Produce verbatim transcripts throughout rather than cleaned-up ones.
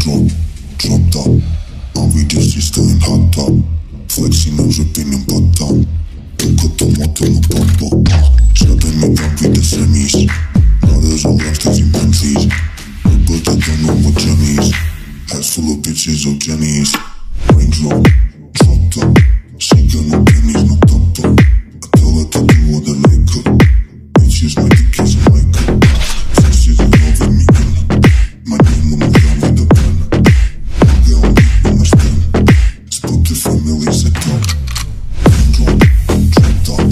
Raindrop, drop top. Un vidéo still in hot top. Flexing and ripping in bottom. Tylko to moto no popo. Siadajmy tam widzę semis. Brothers on gangsters in Bentleys. But I don't know what Jenny's. Head full of bitches or Jenny's. Raindrop, drop top. She got no pennies, no top top. I tell her to do what I like her. Bitches make the kiss like her. Sexy they loving me in. My name on the ground with a pen. I get on deep on my stand. Spot the family set up. Raindrop, drop top.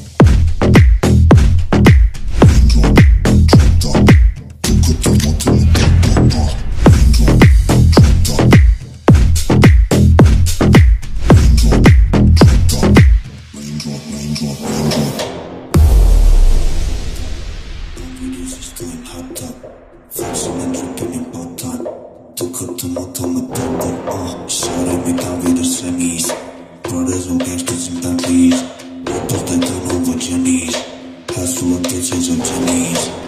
Raindrop, drop top. Tylko to moto no popo. Raindrop, drop top. Raindrop, drop top. Raindrop, raindrop, raindrop. Videos are still in hot top. Flexing and dripping in bottom. Tylko to moto no popo. Uh, Shawty me tam widzę semis. Brothers on gangsters in Bentleys. Rappers they don't know what Jenny's. Head full of bitches or Jenny's.